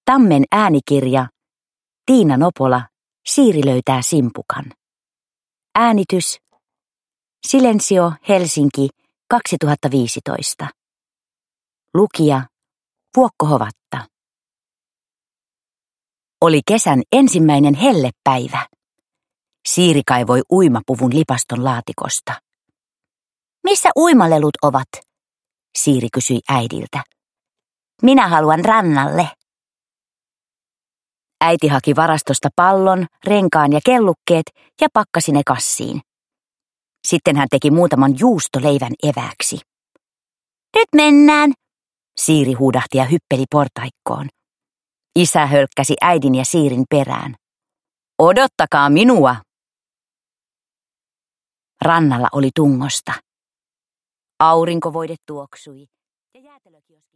Tammen äänikirja. Tiina Nopola. Siiri löytää simpukan. Äänitys. Silensio Helsinki 2015. Lukija Vuokko Hovatta. Oli kesän ensimmäinen hellepäivä. Siiri kaivoi uimapuvun lipaston laatikosta. Missä uimalelut ovat? Siiri kysyi äidiltä. Minä haluan rannalle. Äiti haki varastosta pallon, renkaan ja kellukkeet ja pakkasi ne kassiin. Sitten hän teki muutaman juustoleivän evääksi. Nyt mennään, Siiri huudahti ja hyppeli portaikkoon. Isä hölkkäsi äidin ja Siirin perään. Odottakaa minua! Rannalla oli tungosta. Aurinkovoide tuoksui ja jäätelökioski